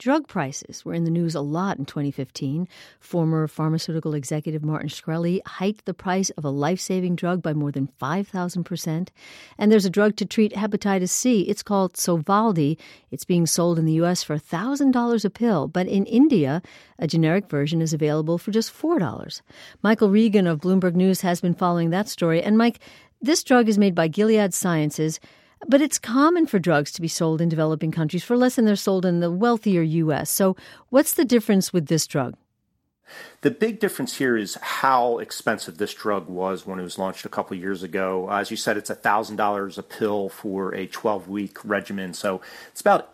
Drug prices were in the news a lot in 2015. Former pharmaceutical executive Martin Shkreli hiked the price of a life-saving drug by more than 5,000%. And there's a drug to treat hepatitis C. It's called Sovaldi. It's being sold in the U.S. for $1,000 a pill. But in India, a generic version is available for just $4. Michael Regan of Bloomberg News has been following that story. And Mike, this drug is made by Gilead Sciences, but it's common for drugs to be sold in developing countries for less than they're sold in the wealthier U.S. So what's the difference with this drug? The big difference here is how expensive this drug was when it was launched a couple of years ago. As you said, it's $1,000 a pill for a 12-week regimen. So it's about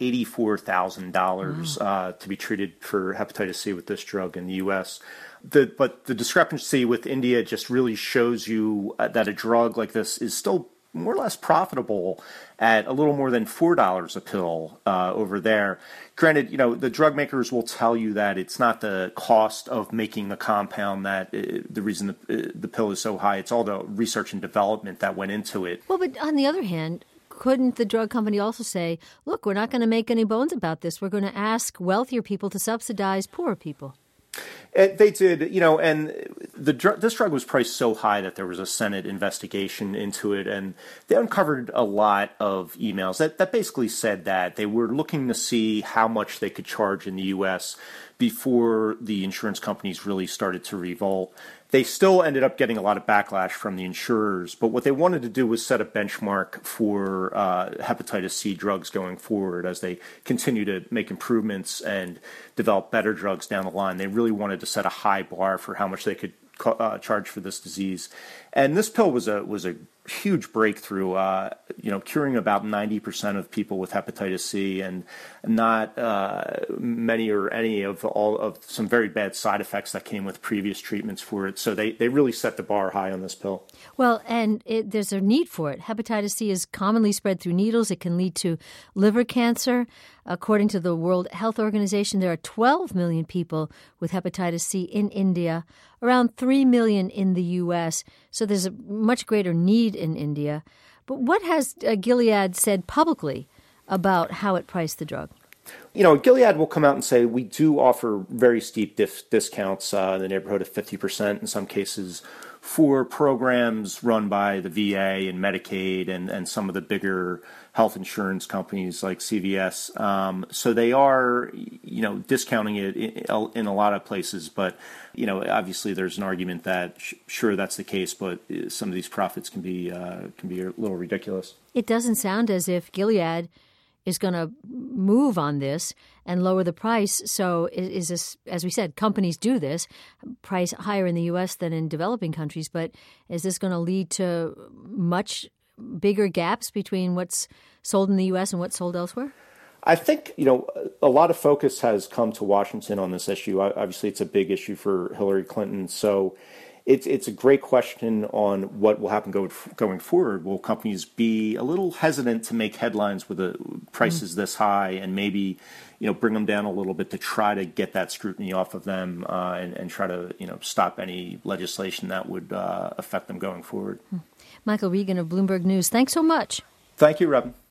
$84,000 to be treated for hepatitis C with this drug in the U.S. But the discrepancy with India just really shows you that a drug like this is still more or less profitable at a little more than $4 a pill over there. Granted, the drug makers will tell you that it's not the cost of making the compound that the reason the pill is so high. It's all the research and development that went into it. Well, but on the other hand, couldn't the drug company also say, look, we're not going to make any bones about this. We're going to ask wealthier people to subsidize poorer people? They did, and this drug was priced so high that there was a Senate investigation into it, and they uncovered a lot of emails that basically said that they were looking to see how much they could charge in the U.S. before the insurance companies really started to revolt. They still ended up getting a lot of backlash from the insurers, but what they wanted to do was set a benchmark for hepatitis C drugs going forward as they continue to make improvements and develop better drugs down the line. They really wanted to set a high bar for how much they could charge for this disease. And this pill was a huge breakthrough, curing about 90% of people with hepatitis C, and not many or any of all of some very bad side effects that came with previous treatments for it. So they really set the bar high on this pill. Well, and there's a need for it. Hepatitis C is commonly spread through needles. It can lead to liver cancer. According to the World Health Organization, there are 12 million people with hepatitis C in India, around 3 million in the U.S., so there's a much greater need in India. But what has Gilead said publicly about how it priced the drug? Gilead will come out and say, we do offer very steep discounts in the neighborhood of 50% in some cases for programs run by the VA and Medicaid and some of the bigger health insurance companies like CVS. So they are, discounting it in a lot of places. But, obviously there's an argument that sure that's the case, but some of these profits can be a little ridiculous. It doesn't sound as if Gilead is going to move on this and lower the price. So is this, as we said, companies do this, price higher in the U.S. than in developing countries. But is this going to lead to much bigger gaps between what's sold in the U.S. and what's sold elsewhere? I think, a lot of focus has come to Washington on this issue. Obviously, it's a big issue for Hillary Clinton. So it's a great question on what will happen going forward. Will companies be a little hesitant to make headlines with the prices this high and maybe, bring them down a little bit to try to get that scrutiny off of them and try to, stop any legislation that would affect them going forward? Michael Regan of Bloomberg News, thanks so much. Thank you, Robin.